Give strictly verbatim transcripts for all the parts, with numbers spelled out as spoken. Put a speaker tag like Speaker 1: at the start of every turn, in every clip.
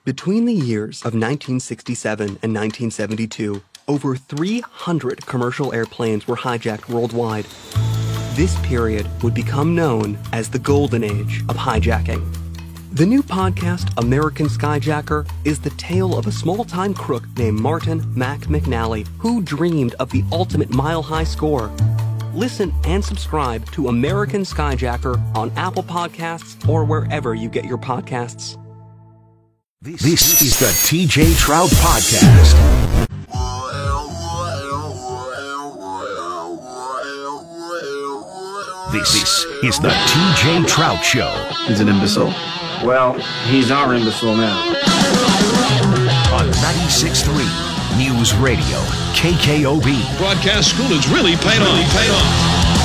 Speaker 1: Between the years of nineteen sixty-seven and nineteen seventy-two, over three hundred commercial airplanes were hijacked worldwide. This period would become known as the Golden Age of hijacking. The new podcast, American Skyjacker, is the tale of a small-time crook named Martin Mac McNally, who dreamed of the ultimate mile-high score. Listen and subscribe to American Skyjacker on Apple Podcasts or wherever you get your podcasts.
Speaker 2: This, this is the T J Trout Podcast. This, this is the T J Trout Show.
Speaker 3: He's an imbecile.
Speaker 4: Well, he's our imbecile now.
Speaker 2: On ninety-six point three News Radio, K K O B.
Speaker 5: Broadcast school has really paid off. Really paid off.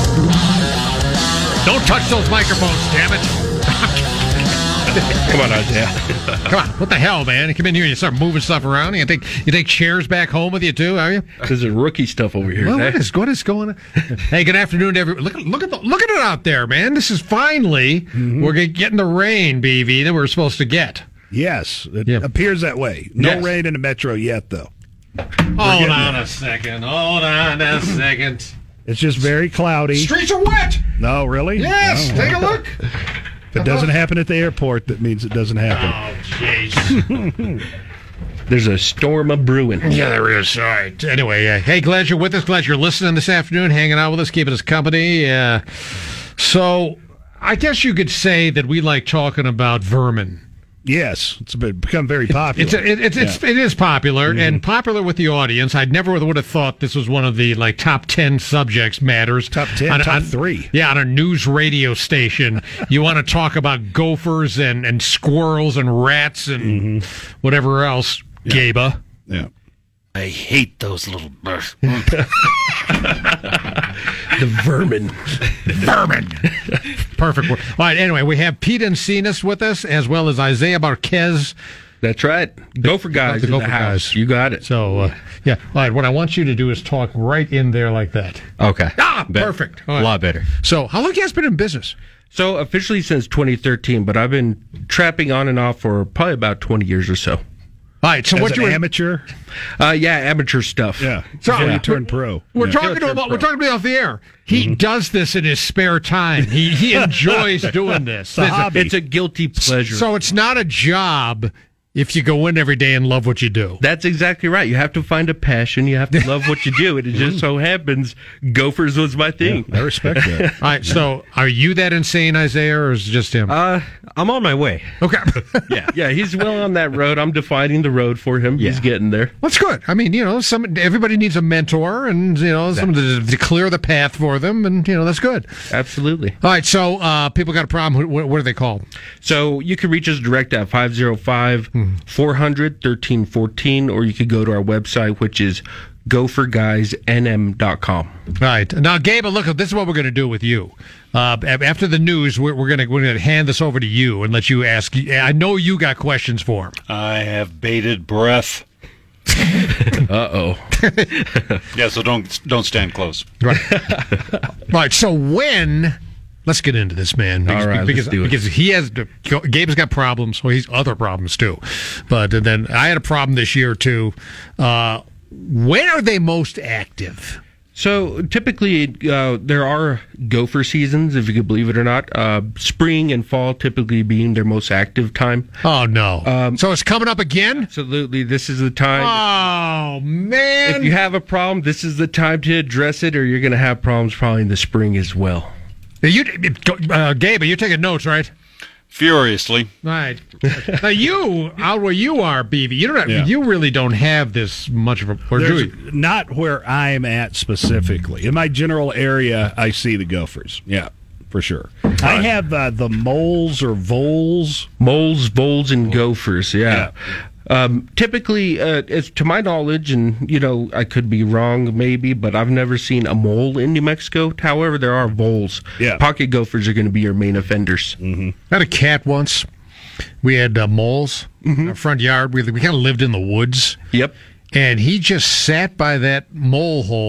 Speaker 6: Don't touch those microphones, damn it.
Speaker 5: Come on, Isaiah.
Speaker 6: Come on, what the hell, man? You come in here and you start moving stuff around. You take you take chairs back home with you, too, are you?
Speaker 5: This is rookie stuff over here.
Speaker 6: Well, what, is, what is going on? Hey, good afternoon to everyone. Look, look, at the, look at it out there, man. This is finally, mm-hmm. we're getting the rain, B V, that we're supposed to get.
Speaker 7: Yes, it
Speaker 6: yeah.
Speaker 7: appears that way. No
Speaker 6: yes.
Speaker 7: rain in the metro yet, though.
Speaker 6: Hold on a second. Hold on a second.
Speaker 7: It's just very cloudy.
Speaker 6: Streets are wet.
Speaker 7: No, really?
Speaker 6: Yes,
Speaker 7: oh.
Speaker 6: Take a look.
Speaker 7: If it doesn't happen at the airport, that means it doesn't happen.
Speaker 6: Oh, jeez.
Speaker 5: There's a storm of brewing.
Speaker 6: Yeah, there is. All right. Anyway, uh, hey, glad you're with us. Glad you're listening this afternoon, hanging out with us, keeping us company. Uh, so, I guess you could say that we like talking about vermin.
Speaker 7: Yes, it's become very popular.
Speaker 6: It's, it, it's, it's,
Speaker 7: yeah.
Speaker 6: it is popular,
Speaker 7: mm-hmm.
Speaker 6: and popular with the audience. I never would have thought this was one of the like top ten subjects matters.
Speaker 7: Top ten,
Speaker 6: on,
Speaker 7: top
Speaker 6: on,
Speaker 7: three.
Speaker 6: Yeah, on a news radio station. You want to talk about gophers and, and squirrels and rats and mm-hmm. whatever else, yeah. Gaba.
Speaker 7: Yeah.
Speaker 5: I hate those little birds. The vermin.
Speaker 6: Vermin. Perfect word. All right, anyway, we have Pete Encinas with us, as well as Isaiah Marquez.
Speaker 5: That's right. Gopher guys
Speaker 6: the
Speaker 5: in
Speaker 6: Gopher
Speaker 5: the house.
Speaker 6: Guys.
Speaker 5: You got it.
Speaker 6: So, uh, yeah. All right, what I want you to do is talk right in there like that.
Speaker 5: Okay.
Speaker 6: Ah,
Speaker 5: Bet.
Speaker 6: perfect.
Speaker 5: Right. A lot better.
Speaker 6: So, how long have you guys been in business?
Speaker 5: So, officially since twenty thirteen, but I've been trapping on and off for probably about twenty years or so.
Speaker 6: All right, so
Speaker 7: As
Speaker 6: what
Speaker 7: an
Speaker 6: you were
Speaker 7: amateur?
Speaker 5: Uh, yeah, amateur stuff.
Speaker 7: Yeah.
Speaker 6: So
Speaker 7: Before
Speaker 6: yeah.
Speaker 7: you turn pro.
Speaker 6: We're
Speaker 7: yeah.
Speaker 6: talking to him. We're talking to him off the air. He mm-hmm. does this in his spare time. He he enjoys doing this.
Speaker 7: It's a hobby.
Speaker 5: It's a guilty pleasure.
Speaker 6: So it's not a job if you go in every day and love what you do.
Speaker 5: That's exactly right. You have to find a passion. You have to love what you do. And it just so happens Gophers was my thing.
Speaker 7: Yeah, I respect that.
Speaker 6: All right. So are you that insane, Isaiah, or is it just him?
Speaker 5: Uh, I'm on my way.
Speaker 6: Okay.
Speaker 5: yeah. Yeah. He's well on that road. I'm defining the road for him. Yeah. He's getting there.
Speaker 6: That's good. I mean, you know, some everybody needs a mentor and, you know,
Speaker 5: Exactly.
Speaker 6: someone to, to clear the path for them. And, you know, that's good.
Speaker 5: Absolutely.
Speaker 6: All right. So uh, people got a problem. What, what are they called?
Speaker 5: So you can reach us direct at five oh five, four hundred, thirteen fourteen, or you could go to our website, which is gopher guys n m dot com.
Speaker 6: All right. Now, Gabe, look, this is what we're going to do with you. Uh, after the news, we're, we're going we're to hand this over to you and let you ask. I know you got questions for him.
Speaker 8: I have bated breath.
Speaker 5: Uh-oh.
Speaker 8: Yeah, so don't don't stand close.
Speaker 6: Right. Right. So when... Let's get into this, man. Because,
Speaker 5: All right,
Speaker 6: because,
Speaker 5: let's do it.
Speaker 6: because he has, Gabe's got problems. Well, he's other problems too. But then I had a problem this year too. Uh, when are they most active?
Speaker 5: So typically, uh, there are gopher seasons, if you could believe it or not. Uh, spring and fall typically being their most active time.
Speaker 6: Oh no!
Speaker 5: Um,
Speaker 6: so it's coming up again.
Speaker 5: Absolutely, this is the time.
Speaker 6: Oh man!
Speaker 5: If you have a problem, this is the time to address it, or you're going to have problems probably in the spring as well.
Speaker 6: You, uh, Gabe, you're taking notes, right?
Speaker 8: Furiously.
Speaker 6: Right. Now you, out where you are, B B, you don't. Have,
Speaker 7: Yeah.
Speaker 6: You really don't have this much of a. Or do you?
Speaker 7: Not where I'm at specifically. In my general area, I see the gophers. Yeah, for sure. I have uh, the moles or voles.
Speaker 5: Moles, voles, and gophers, yeah. yeah. Um, typically, uh, as to my knowledge, and, you know, I could be wrong maybe, but I've never seen a mole in New Mexico. However, there are voles.
Speaker 7: Yeah.
Speaker 5: Pocket gophers are going to be your main offenders.
Speaker 7: Mm-hmm.
Speaker 6: I had a cat once. We had uh, moles
Speaker 5: mm-hmm.
Speaker 6: in our front yard. We, we kind of lived in the woods.
Speaker 5: Yep.
Speaker 6: And he just sat by that mole hole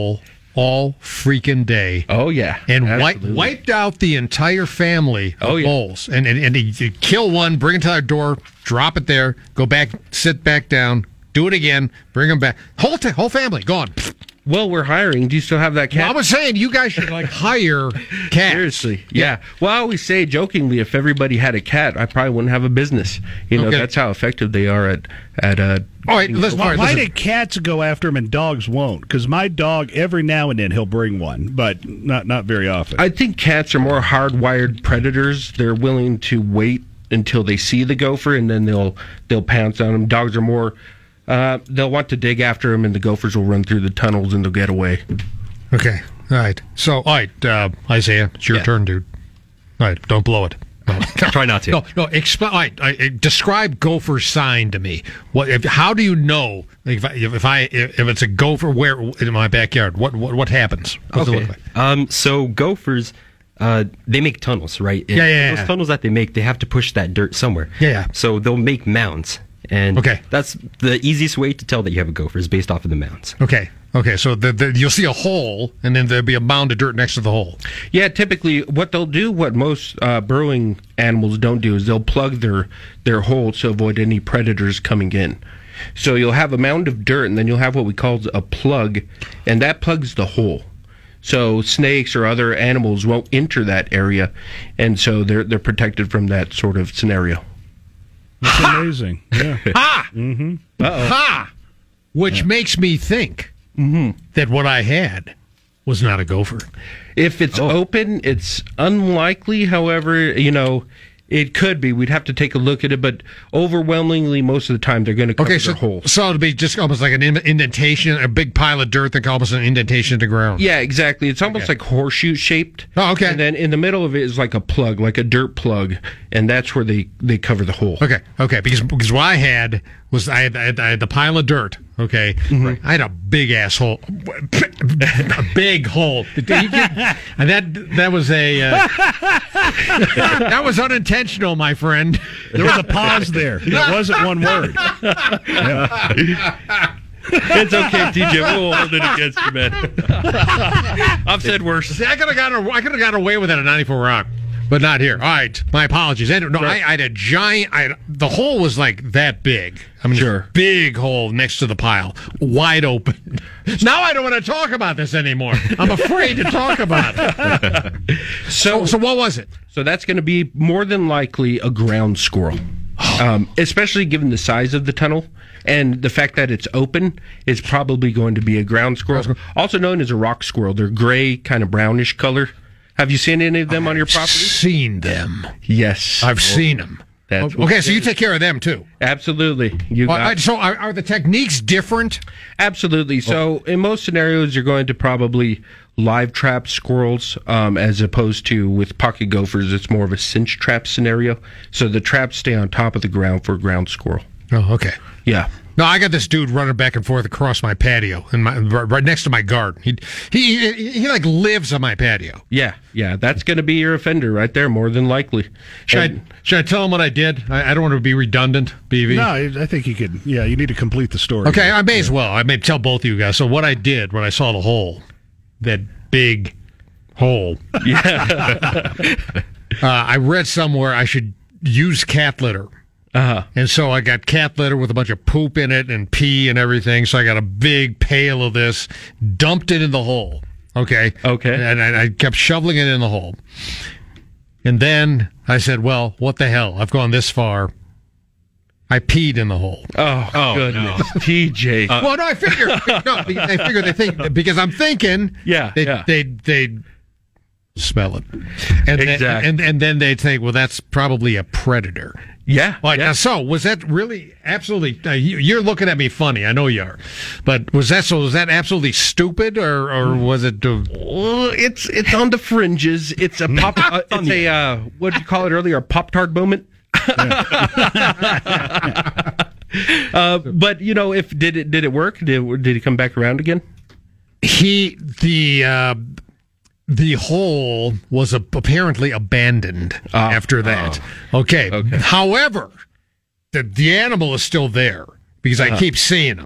Speaker 6: all freaking day.
Speaker 5: Oh, yeah.
Speaker 6: And wi-
Speaker 5: Absolutely.
Speaker 6: wiped out the entire family of
Speaker 5: Oh, yeah.
Speaker 6: moles. And, and, and you kill one, bring it to our door, drop it there, go back, sit back down, do it again, bring them back. Whole, t- whole family, gone.
Speaker 5: Well, we're hiring. Do you still have that cat?
Speaker 6: Well, I was saying, you guys should, like, hire cats.
Speaker 5: Seriously, yeah. Well, I always say jokingly, if everybody had a cat, I probably wouldn't have a business. You know,
Speaker 6: Okay.
Speaker 5: that's how effective they are at at. Uh,
Speaker 6: All right, listen, all
Speaker 7: Why,
Speaker 6: right,
Speaker 7: why
Speaker 6: listen.
Speaker 7: do cats go after him and dogs won't? Because my dog, every now and then, he'll bring one, but not not very often.
Speaker 5: I think cats are more hardwired predators. They're willing to wait until they see the gopher, and then they'll they'll pounce on them. Dogs are more. Uh, they'll want to dig after them, and the gophers will run through the tunnels, and they'll get away.
Speaker 6: Okay, all right. So, all right, uh, Isaiah, it's your
Speaker 5: Yeah.
Speaker 6: turn, dude. All right, don't blow it. No.
Speaker 3: Try not to.
Speaker 6: No, no. Exp- all right, I, I, describe gopher sign to me. What? If, how do you know like, if I, if I if it's a gopher where in my backyard? What what, what happens? What's it
Speaker 3: Okay.
Speaker 6: look like?
Speaker 3: Um, so gophers, uh, they make tunnels, right? And
Speaker 6: Yeah, yeah,
Speaker 3: Those
Speaker 6: yeah.
Speaker 3: tunnels that they make, they have to push that dirt somewhere.
Speaker 6: Yeah, yeah.
Speaker 3: So they'll make mounds, and
Speaker 6: Okay.
Speaker 3: that's the easiest way to tell that you have a gopher is based off of the mounds.
Speaker 6: Okay, okay. So the, the, you'll see a hole, and then there'll be a mound of dirt next to the hole.
Speaker 5: Yeah, typically what they'll do, what most uh, burrowing animals don't do, is they'll plug their their hole to avoid any predators coming in. So you'll have a mound of dirt, and then you'll have what we call a plug, and that plugs the hole. So snakes or other animals won't enter that area, and so they're they're protected from that sort of scenario.
Speaker 7: That's amazing. Yeah.
Speaker 6: Ha! Mm-hmm. Ha! Which makes me think that what I had was not a gopher.
Speaker 5: If it's open, it's unlikely. However, you know, it could be. We'd have to take a look at it, but overwhelmingly, most of the time, they're going to cover
Speaker 6: Okay, so,
Speaker 5: their holes.
Speaker 6: so it'll be just almost like an in- indentation, a big pile of dirt that almost an indentation in the ground.
Speaker 5: Yeah, exactly. It's almost like horseshoe shaped.
Speaker 6: Oh, okay.
Speaker 5: And then in the middle of it is like a plug, like a dirt plug, and that's where they, they cover the hole.
Speaker 6: Okay, okay, because because what I had was I had, I had, I had the pile of dirt. Okay,
Speaker 5: Mm-hmm.
Speaker 6: I had a big asshole, a big hole, and that that was a uh, that was unintentional, my friend.
Speaker 7: There was a pause there. It wasn't one word.
Speaker 5: It's okay, T J. We'll hold it against you, man. I've said worse.
Speaker 6: See, I could have got I could have got away with it at ninety-four Rock, but not here. All right, my apologies. And, no, I, I had a giant. I had, the hole was like that big. I mean,
Speaker 5: Sure.
Speaker 6: big hole next to the pile, wide open. Now I don't want to talk about this anymore. I'm afraid to talk about it.
Speaker 5: So,
Speaker 6: So what was it?
Speaker 5: So that's going to be more than likely a ground squirrel, um, especially given the size of the tunnel and the fact that it's open. It's probably going to be a ground squirrel, also known as a rock squirrel. They're gray, kind of brownish color. Have you seen any of them on your property?
Speaker 6: Seen them.
Speaker 5: Yes,
Speaker 6: I've seen them.
Speaker 5: That's
Speaker 6: okay, so you take care of them too.
Speaker 5: Absolutely. You
Speaker 6: Well,
Speaker 5: got,
Speaker 6: I- so are, are the techniques different?
Speaker 5: absolutely. So in most scenarios, you're going to probably live trap squirrels, um, as opposed to with pocket gophers. It's more of a cinch trap scenario. So the traps stay on top of the ground for a ground squirrel.
Speaker 6: Oh, okay.
Speaker 5: Yeah.
Speaker 6: No, I got this dude running back and forth across my patio, and my right right next to my garden. He he he, he like lives on my patio.
Speaker 5: Yeah, yeah, that's going to be your offender right there, more than likely.
Speaker 6: Should
Speaker 5: And-
Speaker 6: I should I tell him what I did? I, I don't want to be redundant, B V.
Speaker 7: No, I think you could. Yeah, you need to complete the story.
Speaker 6: Okay, I may as well. I may tell both of you guys. So what I did when I saw the hole, that big hole. Yeah. uh, I read somewhere I should use cat litter.
Speaker 5: Uh-huh.
Speaker 6: And so I got cat litter with a bunch of poop in it and pee and everything. So I got a big pail of this, dumped it in the hole. Okay.
Speaker 5: Okay.
Speaker 6: And I, I kept shoveling it in the hole. And then I said, well, what the hell? I've gone this far. I peed in the hole.
Speaker 5: Oh,
Speaker 8: Oh,
Speaker 5: goodness. T J.
Speaker 6: well, no, I figure, no, I figure they think, because I'm thinking,
Speaker 5: Yeah,
Speaker 6: they,
Speaker 5: yeah.
Speaker 6: they, they smell it. And,
Speaker 5: Exactly.
Speaker 6: then, and, and then they'd think, well, that's probably a predator.
Speaker 5: yeah.
Speaker 6: All right,
Speaker 5: yeah.
Speaker 6: now, so was that really absolutely? Uh, you, you're looking at me funny. I know you are, but was that so? Was that absolutely stupid, or or was it? Uh,
Speaker 5: Well, it's it's on the fringes. It's a pop. uh, it's a uh, what did you call it earlier? A Pop Tart moment. uh, but you know, if did it did it work? Did did he come back around again?
Speaker 6: he the uh, the hole was a, apparently abandoned after that. Okay.
Speaker 5: Okay.
Speaker 6: However, the the animal is still there because I keep seeing him.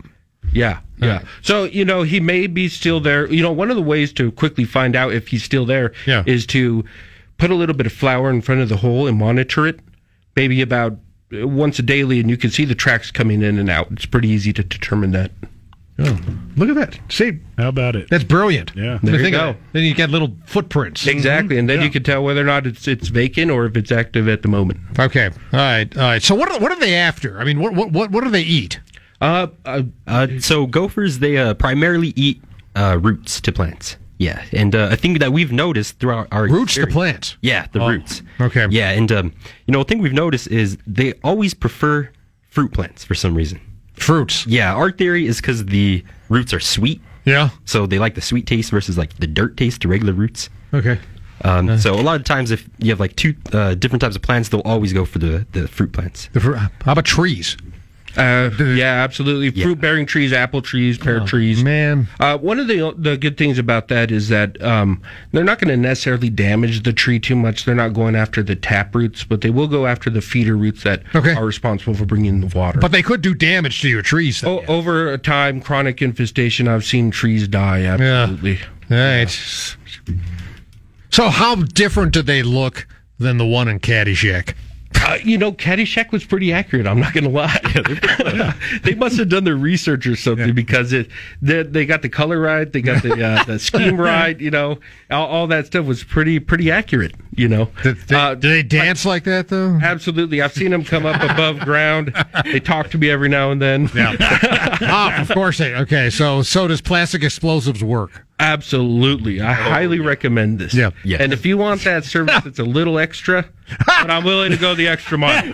Speaker 5: Yeah, yeah. Right. So, you know, he may be still there. You know, one of the ways to quickly find out if he's still there
Speaker 6: yeah.
Speaker 5: is to put a little bit of flour in front of the hole and monitor it, maybe about once a daily, and you can see the tracks coming in and out. It's pretty easy to determine that.
Speaker 6: Oh, look at that. See,
Speaker 7: how about it?
Speaker 6: That's brilliant.
Speaker 7: Yeah.
Speaker 5: There you go.
Speaker 6: Then you get little footprints.
Speaker 5: Exactly, and then
Speaker 7: yeah.
Speaker 5: you can tell whether or not it's it's vacant or if it's active at the moment.
Speaker 6: Okay. All right. All right. So what are, what are they after? I mean, what what what, what do they eat?
Speaker 3: Uh, uh, uh so gophers, they uh, primarily eat uh, roots to plants. Yeah, and uh, a thing that we've noticed throughout our
Speaker 6: roots
Speaker 3: experience,
Speaker 6: to plants.
Speaker 3: Yeah, the
Speaker 6: oh,
Speaker 3: roots.
Speaker 6: Okay.
Speaker 3: Yeah, and um, you know, a thing we've noticed is they always prefer fruit plants for some reason.
Speaker 6: Fruits.
Speaker 3: Yeah, our theory is because the roots are sweet.
Speaker 6: Yeah.
Speaker 3: So they like the sweet taste versus like the dirt taste to regular roots.
Speaker 6: Okay.
Speaker 3: Um, uh, so a lot of times, if you have like two uh, different types of plants, they'll always go for the, the fruit plants.
Speaker 6: The fr- how about trees?
Speaker 5: Uh, yeah, absolutely.
Speaker 3: Yeah.
Speaker 5: Fruit-bearing trees, apple trees, pear
Speaker 6: oh,
Speaker 5: trees.
Speaker 6: Man,
Speaker 5: uh, one of the the good things about that is that um, they're not going to necessarily damage the tree too much. They're not going after the tap roots, but they will go after the feeder roots that
Speaker 6: okay.
Speaker 5: are responsible for bringing the water.
Speaker 6: But they could do damage to your trees. Then,
Speaker 5: o-
Speaker 6: yeah.
Speaker 5: Over a time, chronic infestation, I've seen trees die. Absolutely.
Speaker 6: Yeah. All right. So, how different do they look than the one in Caddyshack?
Speaker 5: Uh, you know, Caddyshack was pretty accurate. I'm not going to lie. Yeah, they must have done their research or something yeah. because it they, they got the color right, they got the uh, the scheme right. You know, all, all that stuff was pretty pretty accurate. You know,
Speaker 6: did they,
Speaker 5: uh,
Speaker 6: do they dance like, like that though?
Speaker 5: Absolutely. I've seen them come up above ground. They talk to me every now and then.
Speaker 6: Yeah. oh, of course they. Okay, so so does plastic explosives work?
Speaker 5: Absolutely. I oh, highly yeah. recommend this.
Speaker 6: Yeah.
Speaker 3: yeah.
Speaker 5: And if you want that service that's a little extra, but I'm willing to go the extra mile.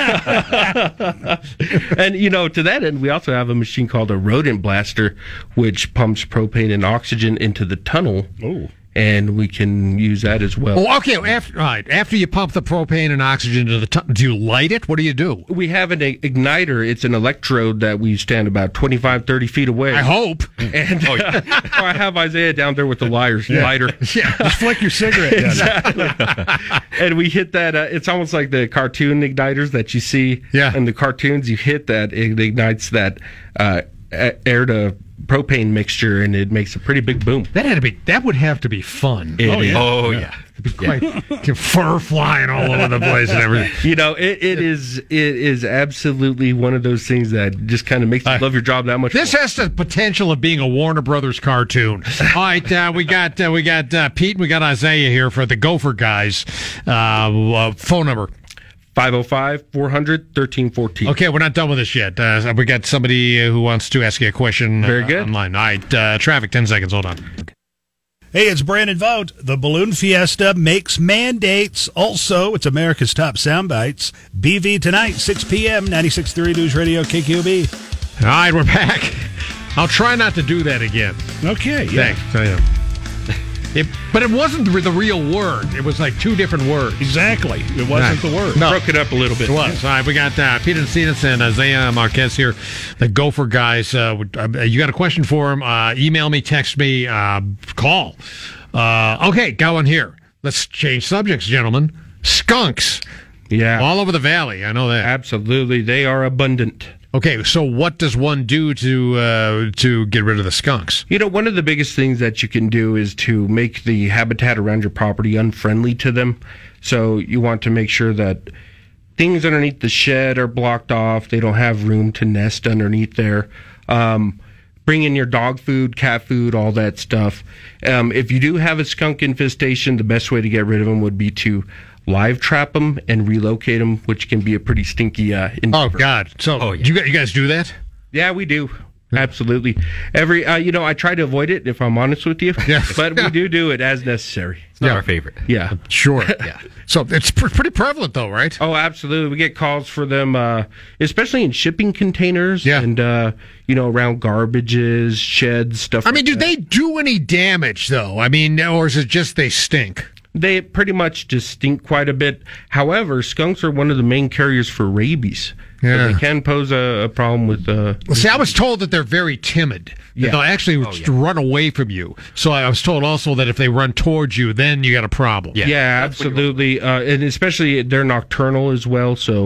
Speaker 5: And, you know, to that end, we also have a machine called a rodent blaster, which pumps propane and oxygen into the tunnel.
Speaker 7: Oh.
Speaker 5: And we can use that as well.
Speaker 6: Oh, okay. After, all right. After you pump the propane and oxygen into the tunnel, do you light it? What do you do?
Speaker 5: We have an igniter. It's an electrode that we stand about twenty-five, thirty feet away.
Speaker 6: I hope.
Speaker 5: And oh, yeah. uh, I have Isaiah down there with the liars,
Speaker 6: yeah.
Speaker 5: lighter.
Speaker 7: Yeah, just flick your cigarette down.
Speaker 5: Exactly. And we hit that. Uh, it's almost like the cartoon igniters that you see
Speaker 6: yeah.
Speaker 5: in the cartoons. You hit that, it ignites that uh, air to propane mixture, and it makes a pretty big boom.
Speaker 6: That had to be. That would have to be fun.
Speaker 3: It oh, yeah. oh yeah.
Speaker 6: It'd be quite yeah. fur flying all over the place and everything.
Speaker 5: You know, it, it is it is absolutely one of those things that just kind of makes you uh, love your job that much.
Speaker 6: This
Speaker 5: more.
Speaker 6: has the potential of being a Warner Brothers cartoon. All right, uh, we got uh, we got uh, Pete, and we got Isaiah here for the Gopher Guys. Uh, uh, phone number.
Speaker 5: five oh five, four hundred, thirteen fourteen.
Speaker 6: Okay, we're not done with this yet. Uh, we got somebody who wants to ask you a question
Speaker 5: Very
Speaker 6: uh,
Speaker 5: good.
Speaker 6: online. All right, uh, traffic, ten seconds. Hold on.
Speaker 7: Hey, it's Brandon Vogt. The Balloon Fiesta makes mandates. Also, it's America's Top Sound Bites. B V tonight, six p.m., ninety-six point three News Radio, K Q B.
Speaker 6: All right, we're back. I'll try not to do that again.
Speaker 7: Okay, yeah.
Speaker 6: Thanks. I am. It, but it wasn't the real word. It was like two different words.
Speaker 7: Exactly. It wasn't
Speaker 6: right.
Speaker 7: the word.
Speaker 6: No.
Speaker 5: Broke it up a little bit.
Speaker 6: It was. All right, we got uh, Peter Cenas and Isaiah Marquez here, the Gopher Guys. Uh, you got a question for him? Uh, email me, text me, uh, call. Uh, okay, going here. Let's change subjects, gentlemen. Skunks.
Speaker 5: Yeah.
Speaker 6: All over the valley. I know that.
Speaker 5: Absolutely. They are abundant.
Speaker 6: Okay, so what does one do to uh, to get rid of the skunks?
Speaker 5: You know, one of the biggest things that you can do is to make the habitat around your property unfriendly to them. So you want to make sure that things underneath the shed are blocked off. They don't have room to nest underneath there. Um, bring in your dog food, cat food, all that stuff. Um, if you do have a skunk infestation, the best way to get rid of them would be to live trap them and relocate them, which can be a pretty stinky uh
Speaker 6: endeavor. Oh God. So oh, yeah. you, you guys do that?
Speaker 5: Yeah, we do. Absolutely. Every uh, you know, I try to avoid it if I'm honest with you.
Speaker 6: Yeah.
Speaker 5: But we do do it as necessary.
Speaker 3: It's not
Speaker 6: yeah.
Speaker 3: our favorite.
Speaker 5: Yeah.
Speaker 6: Sure.
Speaker 3: Yeah.
Speaker 6: So it's pr- pretty prevalent though, right?
Speaker 5: Oh, absolutely. We get calls for them uh especially in shipping containers
Speaker 6: yeah.
Speaker 5: and uh you know, around garbages, sheds, stuff
Speaker 6: I mean,
Speaker 5: like
Speaker 6: do
Speaker 5: that.
Speaker 6: they do any damage though? I mean, or is it just they stink?
Speaker 5: They pretty much just stink quite a bit. However, skunks are one of the main carriers for rabies.
Speaker 6: Yeah.
Speaker 5: So they can pose a, a problem with... Uh,
Speaker 6: well, see, I was told that they're very timid.
Speaker 5: Yeah.
Speaker 6: They'll actually
Speaker 3: oh, yeah.
Speaker 6: run away from you. So I was told also that if they run towards you, then you got a problem.
Speaker 5: Yeah, yeah absolutely. Uh, and especially they're nocturnal as well, so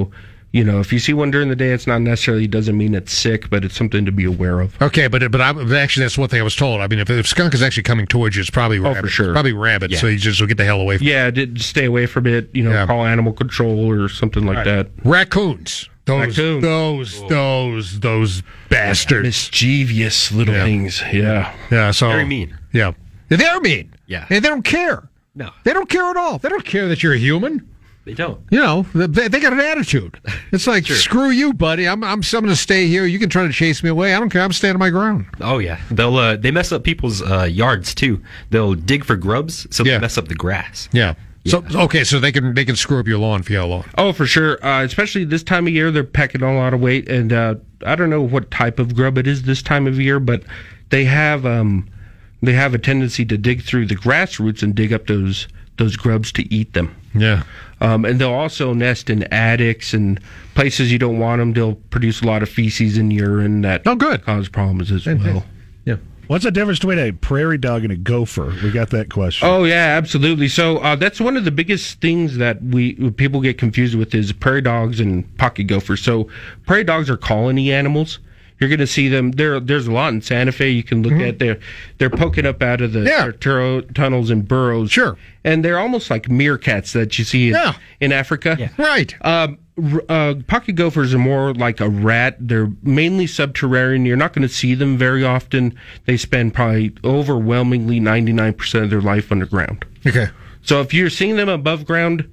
Speaker 5: you know, if you see one during the day, it's not necessarily doesn't mean it's sick, but it's something to be aware of.
Speaker 6: Okay, but but I, actually, that's one thing I was told. I mean, if, if skunk is actually coming towards you, it's probably
Speaker 5: Oh,
Speaker 6: rabbit.
Speaker 5: for sure.
Speaker 6: It's probably rabbit.
Speaker 3: Yeah.
Speaker 6: So you just will get the hell away from it.
Speaker 5: Yeah, did stay away from it. You know,
Speaker 6: Yeah.
Speaker 5: call animal control or something like that.
Speaker 6: Raccoons. Those,
Speaker 5: Raccoons.
Speaker 6: those, those, those bastards.
Speaker 5: Mischievous little
Speaker 6: Yeah.
Speaker 5: things. Yeah.
Speaker 6: Yeah, so
Speaker 3: Very mean.
Speaker 6: Yeah, they're mean.
Speaker 3: Yeah.
Speaker 6: and they don't care.
Speaker 3: No,
Speaker 6: They don't care at all. They don't care that you're a human.
Speaker 3: they don't.
Speaker 6: You know, they, they got an attitude. It's like, screw you, buddy. I'm I'm, I'm going to stay here. You can try to chase me away. I don't care. I'm standing my ground.
Speaker 3: Oh yeah, they'll uh, they mess up people's uh, yards too. They'll dig for grubs, so
Speaker 6: Yeah.
Speaker 3: they mess up the grass.
Speaker 6: Yeah. So okay, so they can they can screw up your lawn for your lawn.
Speaker 5: Oh, for sure. Uh, especially this time of year, they're pecking a lot of weight, and uh, I don't know what type of grub it is this time of year, but they have um, they have a tendency to dig through the grass roots and dig up those those grubs to eat them.
Speaker 6: Yeah.
Speaker 5: Um, and they'll also nest in attics and places you don't want them. They'll produce a lot of feces and urine that
Speaker 6: Oh, good.
Speaker 5: cause problems as well.
Speaker 6: Yeah.
Speaker 7: What's the difference between a prairie dog and a gopher? We got that question.
Speaker 5: Oh yeah, absolutely. So uh, that's one of the biggest things that we people get confused with is prairie dogs and pocket gophers. So prairie dogs are colony animals. You're going to see them there. There's a lot in Santa Fe you can look at. They're they're poking up out of the
Speaker 6: Yeah.
Speaker 5: their turo- tunnels and burrows.
Speaker 6: Sure.
Speaker 5: and they're almost like meerkats that you see in,
Speaker 6: Yeah.
Speaker 5: in Africa.
Speaker 3: Yeah.
Speaker 6: Right.
Speaker 5: Um, r- uh, pocket gophers are more like a rat. They're mainly subterranean. You're not going to see them very often. They spend probably overwhelmingly ninety-nine percent of their life underground.
Speaker 6: Okay.
Speaker 5: So if you're seeing them above ground,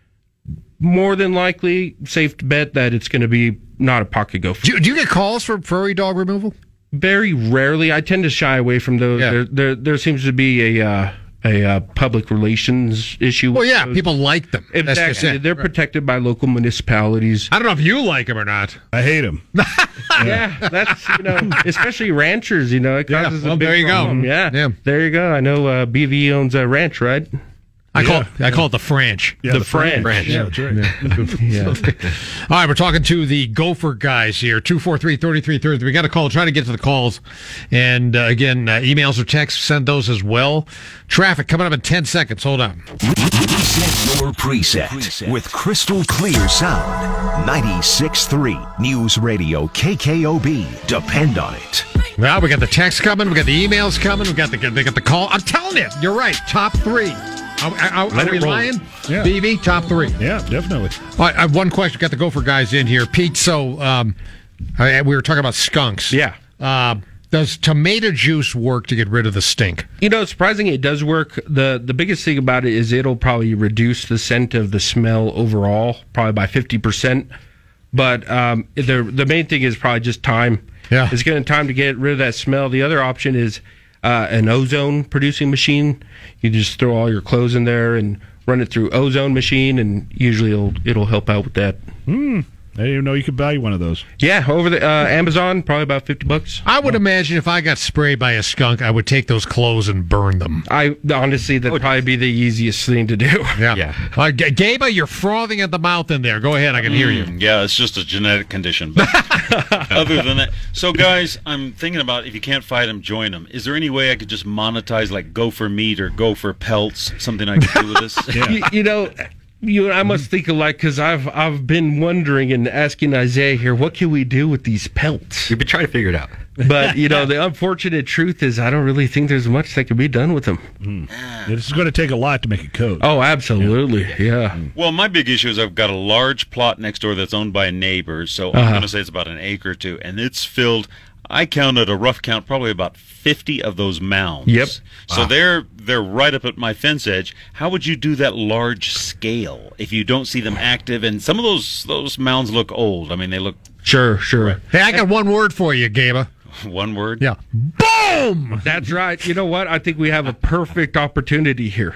Speaker 5: more than likely, safe to bet that it's going to be not a pocket gopher.
Speaker 6: Do, do you get calls for prairie dog removal?
Speaker 5: Very rarely. I tend to shy away from those.
Speaker 6: Yeah.
Speaker 5: There, there, there seems to be a uh, a uh, public relations issue.
Speaker 6: Well,
Speaker 5: with
Speaker 6: yeah,
Speaker 5: those.
Speaker 6: people like them. That's just
Speaker 5: Exactly.
Speaker 6: it.
Speaker 5: They're protected by local municipalities.
Speaker 6: I don't know if you like them or not.
Speaker 7: I hate them.
Speaker 5: Yeah, that's, you know, especially ranchers, you know, it
Speaker 6: Yeah,
Speaker 5: causes
Speaker 6: well,
Speaker 5: a big
Speaker 6: there you go.
Speaker 5: problem. Yeah.
Speaker 6: Yeah.
Speaker 5: There you go. I know uh, B V owns a ranch, right?
Speaker 6: I call
Speaker 7: Yeah,
Speaker 6: it, I call it the French.
Speaker 7: Yeah,
Speaker 5: The French.
Speaker 3: French.
Speaker 7: Yeah, that's right.
Speaker 5: Yeah.
Speaker 6: All right, we're talking to the Gopher guys here. two four three, three three three three. We got a call. Try to get to the calls. And uh, again, uh, emails or texts, send those as well. Traffic coming up in ten seconds. Hold on.
Speaker 2: Set your preset with crystal clear sound. ninety-six point three News Radio K K O B. Depend on it.
Speaker 6: Well, we got the text coming. We got the emails coming. We got the they got the call. I'm telling you, you're right. Top three. Are, are,
Speaker 7: Let
Speaker 6: are we
Speaker 7: it roll.
Speaker 6: lying?
Speaker 7: Yeah.
Speaker 6: B B, top three.
Speaker 7: Yeah, definitely.
Speaker 6: All right, I have one question. Got the Gopher guys in here. Pete, so um, I, we were talking about skunks.
Speaker 5: Yeah.
Speaker 6: Uh, does tomato juice work to get rid of the stink?
Speaker 5: You know, surprisingly, it does work. The The biggest thing about it is it'll probably reduce the scent of the smell overall, probably by fifty percent. But um, the the main thing is probably just time.
Speaker 6: Yeah.
Speaker 5: It's getting time to get rid of that smell. The other option is uh, an ozone producing machine. You just throw all your clothes in there and run it through ozone machine, and usually it'll it'll help out with that.
Speaker 7: Hmm. I didn't even know you could buy one of those.
Speaker 5: Yeah, over the uh, Amazon, probably about fifty bucks.
Speaker 6: I would imagine if I got sprayed by a skunk, I would take those clothes and burn them.
Speaker 5: I honestly, that'd probably be the easiest thing to do.
Speaker 6: Yeah.
Speaker 3: Yeah.
Speaker 6: Uh, G- Gabe, you're frothing at the mouth in there. Go ahead. I can hear you.
Speaker 8: Mm, yeah, it's just a genetic condition. But other than that, so guys, I'm thinking about if you can't fight them, join them. Is there any way I could just monetize like gopher meat or gopher pelts? Something I could do with this?
Speaker 7: Yeah.
Speaker 5: you, you know, you and I must think alike because I've I've been wondering and asking Isaiah here, what can we do with these pelts?
Speaker 3: We've been trying to figure it out.
Speaker 5: But you know, the unfortunate truth is, I don't really think there's much that can be done with them.
Speaker 7: It's going to take a lot to make a coat.
Speaker 5: Oh, absolutely, yeah.
Speaker 8: Well, my big issue is I've got a large plot next door that's owned by a neighbor, so I'm
Speaker 5: Uh-huh.
Speaker 8: going to say it's about an acre or two, and it's filled. I counted a rough count, probably about fifty of those mounds.
Speaker 5: Yep.
Speaker 8: So they're they're right up at my fence edge. How would you do that large scale if you don't see them active? And some of those those mounds look old. I mean, they look
Speaker 5: Sure, sure.
Speaker 6: Hey, I got one word for you, Gabe.
Speaker 8: one word.
Speaker 6: Yeah. Boom!
Speaker 5: That's right. You know what? I think we have a perfect opportunity here.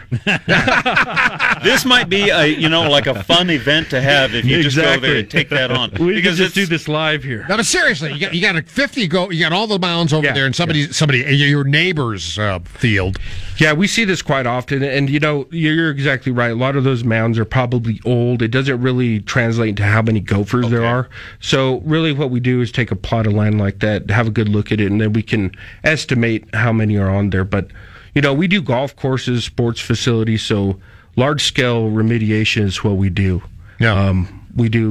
Speaker 8: This might be a you know like a fun event to have if you just go
Speaker 5: Exactly.
Speaker 8: there and take that on.
Speaker 5: We can
Speaker 8: because
Speaker 5: just do
Speaker 8: it's-
Speaker 5: this live here.
Speaker 6: No, but seriously, you got you got a fifty go. You got all the mounds over
Speaker 5: Yeah,
Speaker 6: there, and somebody, somebody, your neighbor's uh, field.
Speaker 5: Yeah, we see this quite often, and you know, you're exactly right. A lot of those mounds are probably old. It doesn't really translate into how many gophers there are. So, really, what we do is take a plot of land like that, have a good look at it, and then we can estimate how many are on there. But, you know, we do golf courses, sports facilities, so large scale remediation is what we do.
Speaker 6: Yeah.
Speaker 5: Um, we do.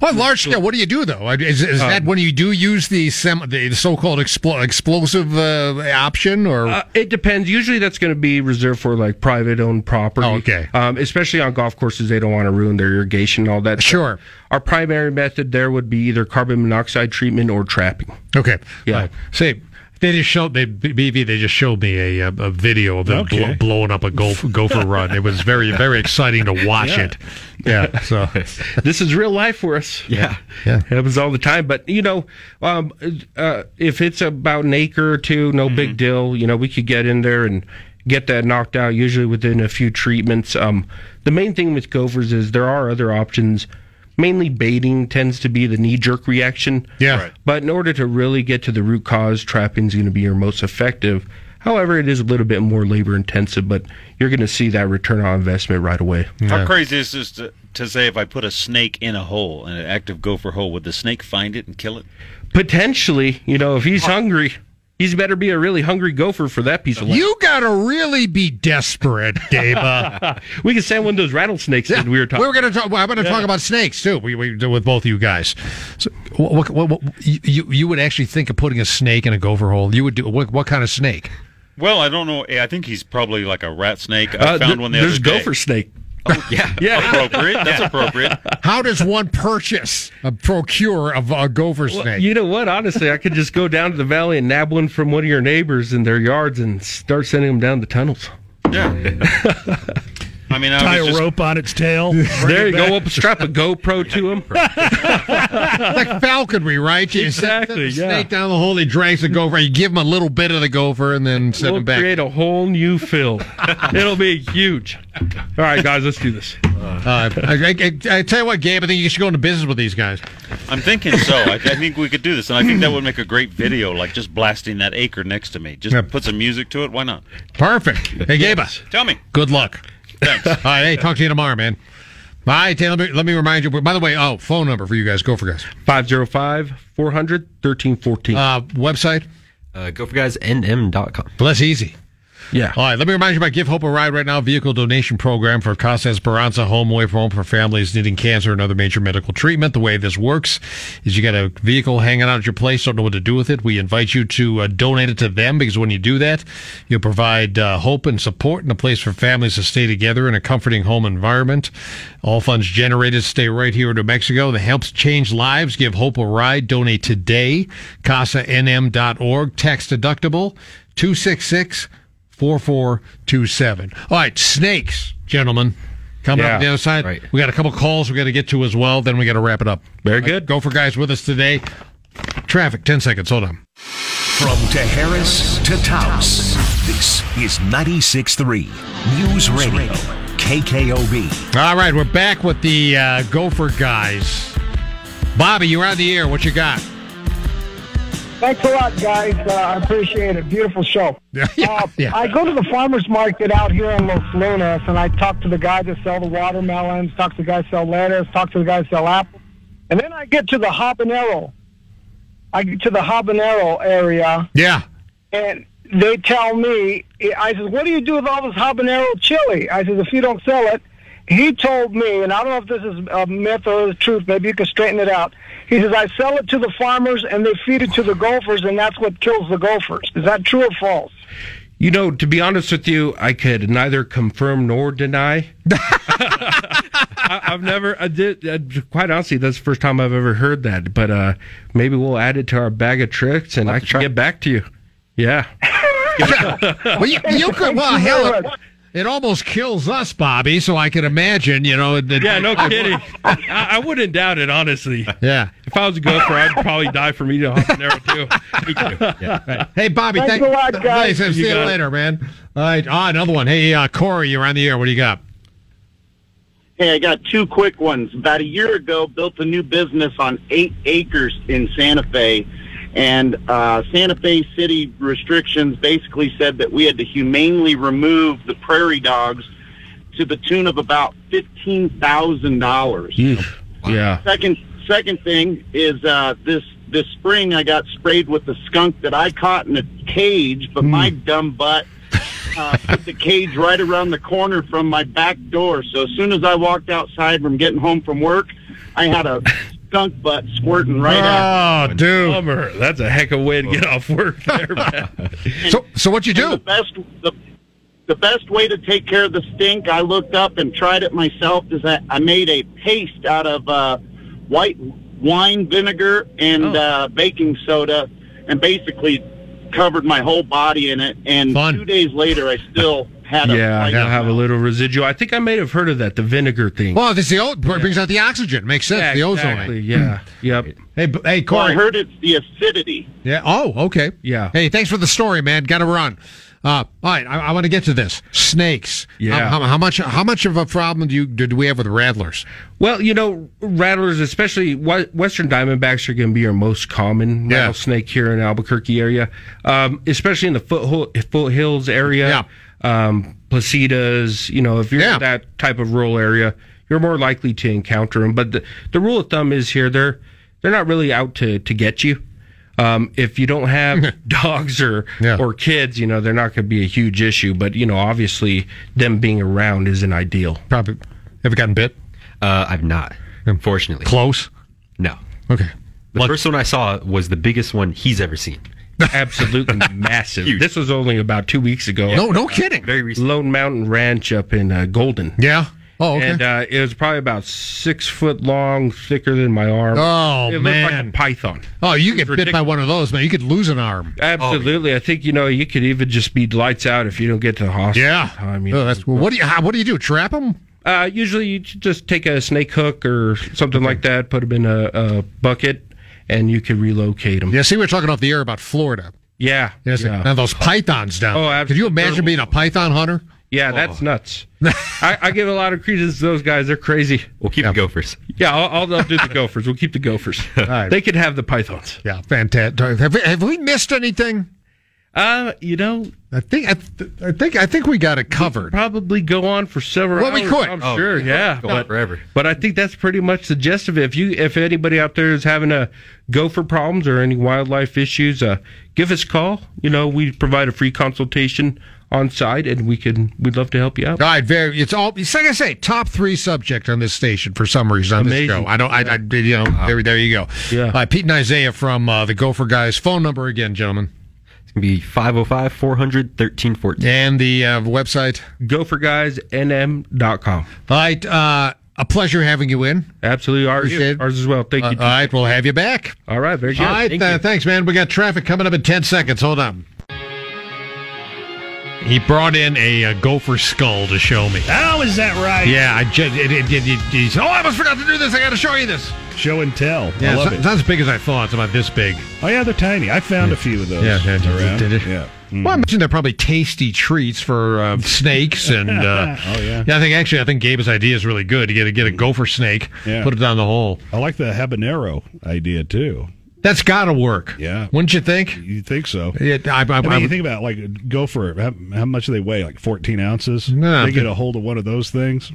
Speaker 6: Well, large scale. What do you do though? Is, is um, that when you do use the sem- the so-called expl- explosive uh, option, or
Speaker 5: uh, it depends. Usually, that's going to be reserved for like private-owned property.
Speaker 6: Oh, okay.
Speaker 5: Um, especially on golf courses, they don't want to ruin their irrigation and all that.
Speaker 6: Sure.
Speaker 5: So our primary method there would be either carbon monoxide treatment or trapping.
Speaker 6: Okay.
Speaker 5: Yeah.
Speaker 6: Right. Say. They just showed they B V. They just showed me a a video of them
Speaker 7: okay.
Speaker 6: blow, blowing up a golf, gopher run. It was very very exciting to watch
Speaker 7: yeah.
Speaker 6: it. Yeah. So
Speaker 5: this is real life for us.
Speaker 3: Yeah,
Speaker 6: yeah.
Speaker 5: It happens all the time. But you know, um, uh, if it's about an acre or two, no mm-hmm. big deal. You know, we could get in there and get that knocked out. Usually within a few treatments. Um, the main thing with gophers is there are other options. Mainly baiting tends to be the knee-jerk reaction.
Speaker 6: Yeah. Right.
Speaker 5: But in order to really get to the root cause, trapping is going to be your most effective. However, it is a little bit more labor-intensive, but you're going to see that return on investment right away.
Speaker 8: Yeah. How crazy is this to, to say if I put a snake in a hole, an active gopher hole, would the snake find it and kill it?
Speaker 5: Potentially. You know, if he's hungry... He's better be a really hungry gopher for that piece of land.
Speaker 6: You gotta really be desperate, Dava.
Speaker 5: We can send one of those rattlesnakes that we were talking.
Speaker 6: We were gonna talk. Well, I'm gonna yeah. talk about snakes too. We we do with both of you guys. So, what, what, what, you you would actually think of putting a snake in a gopher hole? You would do what? What kind of snake?
Speaker 8: Well, I don't know. I think he's probably like a rat snake. I
Speaker 5: uh,
Speaker 8: found
Speaker 5: th-
Speaker 8: one the
Speaker 5: there's
Speaker 8: other day.
Speaker 5: gopher snake.
Speaker 8: Oh, yeah, yeah, appropriate. That's appropriate.
Speaker 6: How does one purchase a procure of a gopher snake?
Speaker 5: Well, you know what? Honestly, I could just go down to the valley and nab one from one of your neighbors in their yards and start sending them down the tunnels.
Speaker 8: Yeah. I mean, I
Speaker 7: tie a
Speaker 8: just...
Speaker 7: rope on its tail.
Speaker 5: There you go. Up, strap a GoPro to him.
Speaker 6: Like falconry, right? You
Speaker 5: exactly.
Speaker 6: Set the
Speaker 5: yeah.
Speaker 6: snake down the hole. He drags the gopher. You give him a little bit of the gopher, and then send
Speaker 5: we'll
Speaker 6: him back.
Speaker 5: Create a whole new field. It'll be huge. All right, guys, let's do this.
Speaker 6: Uh, I, I, I tell you what, Gabe. I think you should go into business with these guys.
Speaker 8: I'm thinking so. I, I think we could do this, and I think that would make a great video, like just blasting that acre next to me. Just
Speaker 6: yep.
Speaker 8: put some music to it. Why not?
Speaker 6: Perfect. Hey, Gabe.
Speaker 8: Tell me.
Speaker 6: Good luck.
Speaker 8: Thanks.
Speaker 6: All right, hey, talk to you tomorrow, man. All right, let me, let me remind you. By the way, oh, phone number for you guys. Go for guys.
Speaker 5: five oh five, four hundred, thirteen fourteen.
Speaker 6: Uh, website?
Speaker 3: Uh, go for guys N M dot com.
Speaker 6: Well, that's easy.
Speaker 5: Yeah.
Speaker 6: All right, let me remind you about Give Hope a Ride right now, vehicle donation program for Casa Esperanza Home Away from Home for families needing cancer and other major medical treatment. The way this works is you got a vehicle hanging out at your place, don't know what to do with it. We invite you to uh, donate it to them, because when you do that, you'll provide uh, hope and support and a place for families to stay together in a comforting home environment. All funds generated stay right here in New Mexico. That helps change lives. Give Hope a Ride. Donate today. casa N M dot org. Tax deductible two six six, four four two seven. All right, snakes, gentlemen. Coming
Speaker 5: yeah,
Speaker 6: up on the other side.
Speaker 3: Right.
Speaker 6: We got a couple calls we got to get to as well. Then we got to wrap it up.
Speaker 5: Very
Speaker 6: right,
Speaker 5: good.
Speaker 6: Go for guys with us today. Traffic, ten seconds. Hold on.
Speaker 2: From Tejares to Taos, this is ninety-six point three News Radio, K K O B.
Speaker 6: All right, we're back with the uh, Gopher guys. Bobby, you're on the air. What you got?
Speaker 9: Thanks a lot, guys. Uh, I appreciate it. Beautiful show.
Speaker 6: yeah,
Speaker 9: uh,
Speaker 6: yeah.
Speaker 9: I go to the farmer's market out here in Los Lunas, and I talk to the guy that sell the watermelons, talk to the guy that sell lettuce, talk to the guy that sell apples. And then I get to the habanero. I get to the habanero area.
Speaker 6: Yeah.
Speaker 9: And they tell me, I said, what do you do with all this habanero chili? I said, if you don't sell it, he told me, and I don't know if this is a myth or the truth, maybe you can straighten it out. He says, I sell it to the farmers, and they feed it to the gophers, and that's what kills the gophers. Is that true or false?
Speaker 5: You know, to be honest with you, I could neither confirm nor deny. I, I've never, I did, uh, quite honestly, that's the first time I've ever heard that. But uh, maybe we'll add it to our bag of tricks, and I can get back to you. Yeah.
Speaker 6: well, you, you could, well, hell, it, it almost kills us, Bobby, so I can imagine, you know. That,
Speaker 5: yeah, no kidding. I, I wouldn't doubt it, honestly.
Speaker 6: Yeah.
Speaker 5: If I was a gopher, I'd probably die from eating a habanero, too.
Speaker 6: Me too. Yeah, right. Hey, Bobby,
Speaker 9: thanks
Speaker 6: thank,
Speaker 9: a lot, guys.
Speaker 6: Thanks, see you, you later, man. All right, oh, another one. Hey, uh, Corey, you're on the air. What do you got?
Speaker 10: Hey, I got two quick ones. About a year ago, built a new business on eight acres in Santa Fe. And uh, Santa Fe city restrictions basically said that we had to humanely remove the prairie dogs to the tune of about fifteen thousand dollars.
Speaker 5: Yeah.
Speaker 10: Second second thing is uh, this this spring I got sprayed with the skunk that I caught in a cage, but mm. my dumb butt uh, put the cage right around the corner from my back door. So as soon as I walked outside from getting home from work, I had a skunk butt squirting right
Speaker 6: oh,
Speaker 10: at me.
Speaker 6: Oh, dude.
Speaker 5: Bummer. That's a heck of a way to get off work there, man.
Speaker 6: so, so what you do?
Speaker 10: The best, the, the best way to take care of the stink, I looked up and tried it myself, is that I made a paste out of uh, white wine vinegar and
Speaker 5: Oh.
Speaker 10: uh, baking soda, and basically covered my whole body in it. And
Speaker 6: Fun.
Speaker 10: two days later, I still had a
Speaker 5: Yeah, I
Speaker 10: white
Speaker 5: gotta have a
Speaker 10: mouth.
Speaker 5: little residual. I think I may have heard of that, the vinegar thing.
Speaker 6: Well, this the o- brings out the oxygen. Makes sense.
Speaker 5: yeah,
Speaker 6: the ozone.
Speaker 5: exactly. Yeah. Yep.
Speaker 6: Hey, b- hey,
Speaker 10: Well, I
Speaker 6: Corey.
Speaker 10: heard it's the acidity.
Speaker 6: Yeah. Oh, okay.
Speaker 5: Yeah.
Speaker 6: Hey, thanks for the story, man. Got to run. Uh, all right, I, I want to get to this. Snakes.
Speaker 5: Yeah.
Speaker 6: How, how, how much? How much of a problem do you do, do we have with rattlers?
Speaker 5: Well, you know, rattlers, especially wh- Western Diamondbacks, are going to be our most common
Speaker 6: Yeah.
Speaker 5: rattlesnake here in Albuquerque area, um, especially in the foothill, foothills area.
Speaker 6: Yeah.
Speaker 5: Um, Placitas, you know, if you're
Speaker 6: Yeah.
Speaker 5: in that type of rural area, you're more likely to encounter them. But the, the rule of thumb is here, they're they're not really out to, to get you. Um, if you don't have dogs or
Speaker 6: Yeah.
Speaker 5: or kids, you know, they're not going to be a huge issue. But, you know, obviously them being around isn't ideal.
Speaker 6: Probably. Ever gotten bit?
Speaker 3: Uh, I've not, unfortunately.
Speaker 6: Close.
Speaker 3: No.
Speaker 6: Okay.
Speaker 3: The
Speaker 6: What-
Speaker 3: first one I saw was the biggest one he's ever seen.
Speaker 5: Absolutely massive.
Speaker 3: Huge.
Speaker 5: This was only about two weeks ago.
Speaker 6: No, no kidding.
Speaker 3: Very recent.
Speaker 5: Lone Mountain Ranch up in uh, Golden.
Speaker 6: Yeah. Oh, okay.
Speaker 5: And uh, it was probably about six foot long, thicker than my arm.
Speaker 6: Oh,
Speaker 5: it
Speaker 6: man.
Speaker 5: looked like a python.
Speaker 6: oh, you get
Speaker 5: It's
Speaker 6: bit by one of those, man. You could lose an arm.
Speaker 5: Absolutely. I think, you know, you could even just be lights out if you don't get to the hospital.
Speaker 6: Yeah.
Speaker 5: in time, you
Speaker 6: Oh,
Speaker 5: know.
Speaker 6: that's, well, what do you? How, what do you do? Trap them?
Speaker 5: Uh, usually you just take a snake hook or something like that, put them in a, a bucket, and you can relocate them.
Speaker 6: Yeah. See, we were talking off the air about Florida.
Speaker 5: Yeah.
Speaker 6: Yes.
Speaker 5: yeah.
Speaker 6: Now those pythons down.
Speaker 5: Oh,
Speaker 6: there. Could you imagine being a python hunter?
Speaker 5: Yeah, that's nuts. I, I give a lot of credence to those guys. They're crazy.
Speaker 3: We'll keep
Speaker 6: Yeah.
Speaker 3: the gophers.
Speaker 5: Yeah, I'll, I'll, I'll do the gophers. We'll keep the gophers.
Speaker 6: right.
Speaker 5: They could have the pythons.
Speaker 6: Yeah, fantastic. Have we, have we missed anything?
Speaker 5: Uh, you know,
Speaker 6: I think I, th- I think I think we got it covered.
Speaker 5: probably go on for several
Speaker 6: Well, we
Speaker 5: hours.
Speaker 6: could.
Speaker 5: I'm
Speaker 3: Oh,
Speaker 5: sure,
Speaker 3: yeah.
Speaker 5: yeah.
Speaker 3: Go on forever.
Speaker 5: But I think that's pretty much the gist of it. If you, if anybody out there is having a gopher problems or any wildlife issues, uh, give us a call. You know, we provide a free consultation on site, and we can. We'd love to help you out.
Speaker 6: All right, very. It's all. It's like I say, top three subject on this station for some reason on
Speaker 5: Amazing.
Speaker 6: this show. I don't. I. I you know. There. There you go.
Speaker 5: Yeah.
Speaker 6: All right, Pete and Isaiah from uh, the Gopher Guys. Phone number again, gentlemen,
Speaker 3: It's going to be five oh five, four hundred, thirteen fourteen.
Speaker 6: and the uh, website.
Speaker 5: gopher guys n m dot com.
Speaker 6: All right. Uh, a pleasure having you in.
Speaker 5: Absolutely, ours,
Speaker 6: Appreciate it.
Speaker 5: ours as well. Thank
Speaker 6: Uh,
Speaker 5: you.
Speaker 6: all right, we'll have you back.
Speaker 5: All right, very good.
Speaker 6: All right,
Speaker 5: Thank
Speaker 6: uh,
Speaker 5: you.
Speaker 6: thanks, man. We got traffic coming up in ten seconds. Hold on. He brought in a, uh gopher skull to show me.
Speaker 7: How is that right?
Speaker 6: Yeah, I just, it, it, it, it, he said, oh, I almost forgot to do this. I got to show you this.
Speaker 7: Show and tell.
Speaker 6: Yeah,
Speaker 7: I love
Speaker 6: it's,
Speaker 7: it.
Speaker 6: it's not as big as I thought. It's about this big.
Speaker 7: Oh, yeah, they're tiny. I found a few of those
Speaker 6: Yeah, yeah, did-
Speaker 7: around.
Speaker 6: did it?
Speaker 7: Yeah.
Speaker 6: Well, I imagine they're probably tasty treats for uh, snakes and. Uh,
Speaker 7: Oh, yeah.
Speaker 6: Yeah, I think actually, I think Gabe's idea is really good. You get a get a gopher snake,
Speaker 7: Yeah.
Speaker 6: put it down the hole.
Speaker 7: I like the habanero idea, too.
Speaker 6: That's got to work.
Speaker 7: Yeah.
Speaker 6: Wouldn't you think?
Speaker 7: You think so?
Speaker 6: Yeah, I, I,
Speaker 7: I mean,
Speaker 6: I-
Speaker 7: you think about like gopher. How, how much do they weigh? Like fourteen ounces.
Speaker 6: No,
Speaker 7: they get
Speaker 6: but-
Speaker 7: a hold of one of those things.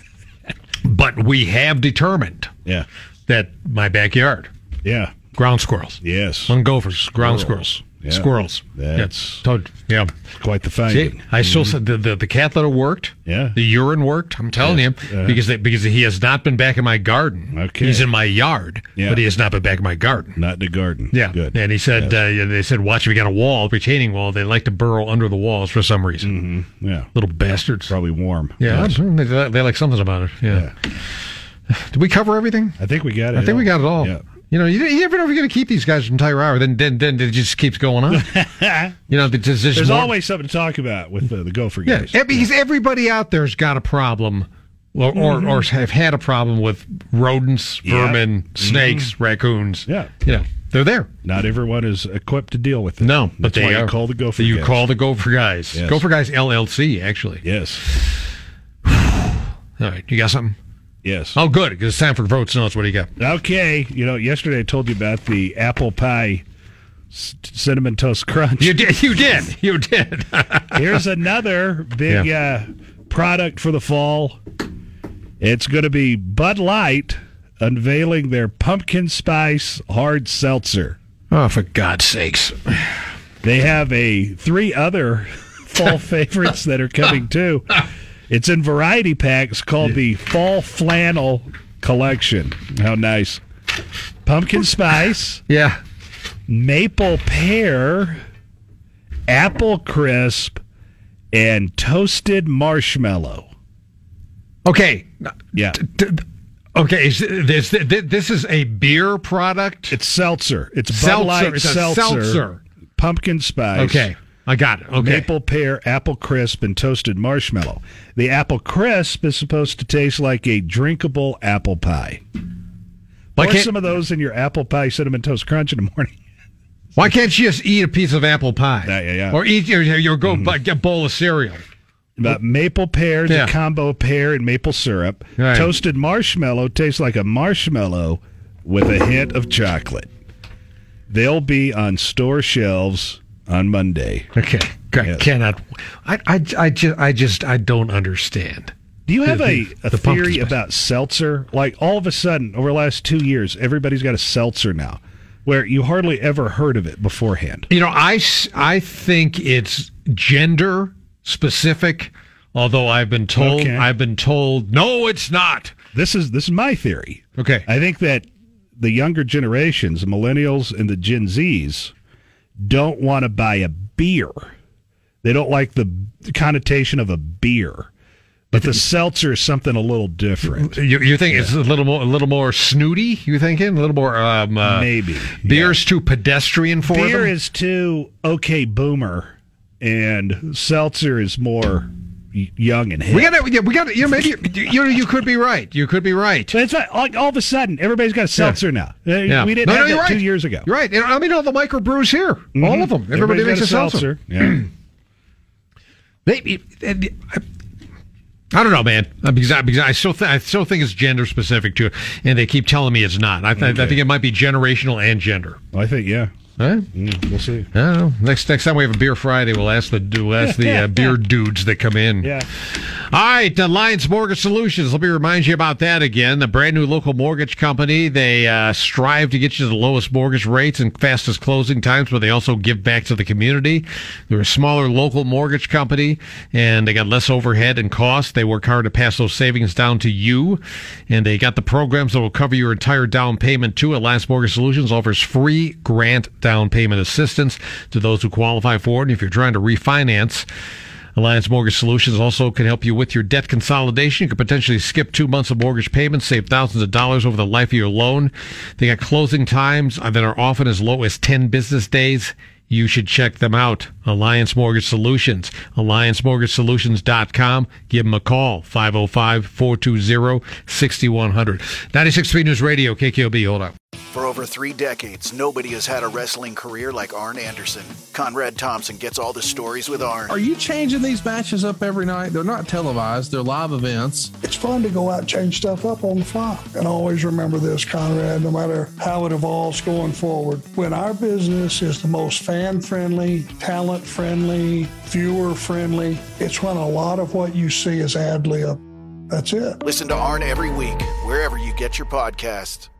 Speaker 6: but we have determined
Speaker 7: Yeah.
Speaker 6: that my backyard,
Speaker 7: Yeah.
Speaker 6: ground squirrels,
Speaker 7: Yes.
Speaker 6: on gophers, ground squirrels,
Speaker 7: Yeah.
Speaker 6: squirrels.
Speaker 7: That's-
Speaker 6: yeah. Toad- yeah.
Speaker 7: Quite the
Speaker 6: See,
Speaker 7: finding.
Speaker 6: I still said the, the the cat litter worked.
Speaker 7: Yeah.
Speaker 6: The urine worked. I'm telling
Speaker 7: Yeah.
Speaker 6: you
Speaker 7: Uh-huh.
Speaker 6: because they, because he has not been back in my garden.
Speaker 7: Okay.
Speaker 6: He's in my yard,
Speaker 7: Yeah.
Speaker 6: but he has not been back in my garden.
Speaker 7: Not in the garden.
Speaker 6: Yeah.
Speaker 7: Good.
Speaker 6: And he said uh, yeah, they said watch if you got a wall, retaining wall. They like to burrow under the walls for some reason.
Speaker 7: Mm-hmm. Yeah.
Speaker 6: Little bastards.
Speaker 7: Probably warm.
Speaker 6: Yeah.
Speaker 7: Yes.
Speaker 6: They, they like something about it. Yeah. Did we cover everything?
Speaker 7: I think we got it.
Speaker 6: I think we got it all.
Speaker 7: Yeah.
Speaker 6: You know, you, you never know if you're going to keep these guys an entire hour. Then, then, then it just keeps going on. You know, there's, there's,
Speaker 7: There's
Speaker 6: more-
Speaker 7: always something to talk about with uh, the gopher
Speaker 6: yeah,
Speaker 7: guys.
Speaker 6: yeah, because everybody out there's got a problem, or, or, or have had a problem with rodents,
Speaker 7: Mm-hmm. Yeah.
Speaker 6: vermin, snakes, raccoons.
Speaker 7: Yeah.
Speaker 6: You know, they're there.
Speaker 7: Not everyone is equipped to deal with it.
Speaker 6: No, but
Speaker 7: That's
Speaker 6: they
Speaker 7: why
Speaker 6: are.
Speaker 7: you call the gopher
Speaker 6: You
Speaker 7: guys.
Speaker 6: call the Gopher Guys.
Speaker 7: Yes.
Speaker 6: Gopher Guys L L C, actually.
Speaker 7: Yes.
Speaker 6: All right, you got something?
Speaker 7: Yes.
Speaker 6: Oh, good, because it's time for Votes Notes. What do you got?
Speaker 7: Okay. You know, yesterday I told you about the apple pie s- cinnamon toast crunch.
Speaker 6: You did. You did. You did.
Speaker 7: Here's another big uh, product for the fall. It's going to be Bud Light unveiling their pumpkin spice hard seltzer.
Speaker 6: Oh, for God's sakes.
Speaker 7: They have a three other fall favorites that are coming too. It's in variety packs called the Fall Flannel Collection. How nice. pumpkin spice,
Speaker 6: yeah,
Speaker 7: maple pear, apple crisp, and toasted marshmallow.
Speaker 6: Okay.
Speaker 7: Yeah.
Speaker 6: D- d- okay. Is this, this is a beer product?
Speaker 7: It's seltzer. It's Bud
Speaker 6: seltzer.
Speaker 7: Light
Speaker 6: It's a
Speaker 7: seltzer.
Speaker 6: seltzer.
Speaker 7: Pumpkin spice.
Speaker 6: Okay. I got it. Okay.
Speaker 7: Maple pear, apple crisp, and toasted marshmallow. The apple crisp is supposed to taste like a drinkable apple pie.
Speaker 6: Why
Speaker 7: Pour
Speaker 6: can't-
Speaker 7: some of those in your apple pie cinnamon toast crunch in the morning.
Speaker 6: Why can't you just eat a piece of apple pie?
Speaker 7: Yeah, yeah, yeah.
Speaker 6: Or eat your, your go mm. get a bowl of cereal.
Speaker 7: But maple pear is
Speaker 6: Yeah.
Speaker 7: a combo pear and maple syrup.
Speaker 6: Right.
Speaker 7: Toasted marshmallow tastes like a marshmallow with a hint of chocolate. They'll be on store shelves on Monday.
Speaker 6: Okay. I
Speaker 7: Yes.
Speaker 6: cannot. I, I, I, just, I just I don't understand.
Speaker 7: Do you have
Speaker 6: The-
Speaker 7: a,
Speaker 6: the-
Speaker 7: a
Speaker 6: the pumpkin
Speaker 7: theory
Speaker 6: spice.
Speaker 7: about seltzer? Like all of a sudden, over the last two years, everybody's got a seltzer now, where you hardly ever heard of it beforehand.
Speaker 6: You know, I, s- I think it's gender specific. Although I've been told,
Speaker 7: Okay.
Speaker 6: I've been told, no, it's not.
Speaker 7: This is this is my theory.
Speaker 6: Okay.
Speaker 7: I think that the younger generations, the millennials and the Gen Zs, don't want to buy a beer. They don't like the connotation of a beer. But the seltzer is something a little different.
Speaker 6: You, you think it's a little more, a little more snooty? You thinking a little more? Um, uh,
Speaker 7: Maybe
Speaker 6: beer's too pedestrian for
Speaker 7: beer
Speaker 6: them.
Speaker 7: is too okay boomer, and seltzer is more y- young and hip.
Speaker 6: We got to, yeah, we got to, you know, maybe you, you could be right. You could be right.
Speaker 7: But it's not, like all of a sudden, everybody's got a seltzer now. Uh,
Speaker 6: Yeah.
Speaker 7: We didn't
Speaker 6: No, no,
Speaker 7: have
Speaker 6: you're
Speaker 7: that
Speaker 6: right.
Speaker 7: two years ago.
Speaker 6: You're right. And I mean, all the microbrews here,
Speaker 7: Mhm.
Speaker 6: all of them. Everybody
Speaker 7: Everybody's
Speaker 6: makes a
Speaker 7: got
Speaker 6: seltzer.
Speaker 7: Yeah.
Speaker 6: Maybe. I don't know, man. Because I, because I still, th- I still think it's gender specific too, and they keep telling me it's not. I, th-
Speaker 7: Okay.
Speaker 6: I think it might be generational and gender.
Speaker 7: Well, I think yeah.
Speaker 6: Huh?
Speaker 7: Mm, we'll see.
Speaker 6: I don't know. Next next time we have a beer Friday, we'll ask the we'll ask the uh, beer dudes that come in.
Speaker 7: Yeah.
Speaker 6: All right, Alliance Mortgage Solutions. Let me remind you about that again. The brand new local mortgage company. They uh, strive to get you the lowest mortgage rates and fastest closing times, but they also give back to the community. They're a smaller local mortgage company, and they got less overhead and cost. They work hard to pass those savings down to you, and they got the programs that will cover your entire down payment too. Alliance Mortgage Solutions offers free grant down payment assistance to those who qualify for it. And if you're trying to refinance, Alliance Mortgage Solutions also can help you with your debt consolidation. You could potentially skip two months of mortgage payments, save thousands of dollars over the life of your loan. They got closing times that are often as low as ten business days. You should check them out. Alliance Mortgage Solutions. alliance mortgage solutions dot com. Give them a call. five oh five, four two zero, six one zero zero. ninety-six point three News Radio, K K O B. Hold on.
Speaker 11: For over three decades, nobody has had a wrestling career like Arn Anderson. Conrad Thompson gets all the stories with Arn.
Speaker 12: Are you changing these matches up every night? They're not televised. They're live events.
Speaker 13: It's fun to go out and change stuff up on the fly. And always remember this, Conrad, no matter how it evolves going forward, when our business is the most fan-friendly, talent-friendly, viewer-friendly, it's when a lot of what you see is ad-lib. That's it.
Speaker 11: Listen to Arn every week, wherever you get your podcasts.